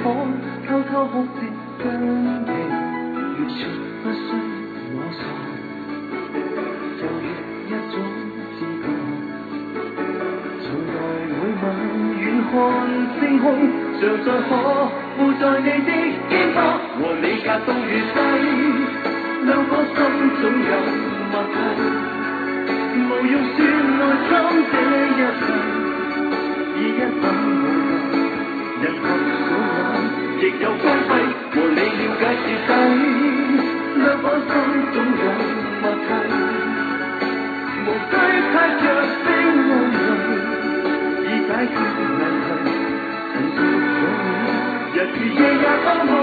可偷偷哭的真情，越說不需摸索，就越一種知覺。從來會問遠看星空，常在呵護在你的肩膊，和你隔冬與西，兩顆心總有默契。無用說愛心這一切，以一品無痕，人合數眼亦有光輝，和你了解徹底，兩顆心總有默契，無需太着的安慰，以解決難題，曾說過你，日與夜也當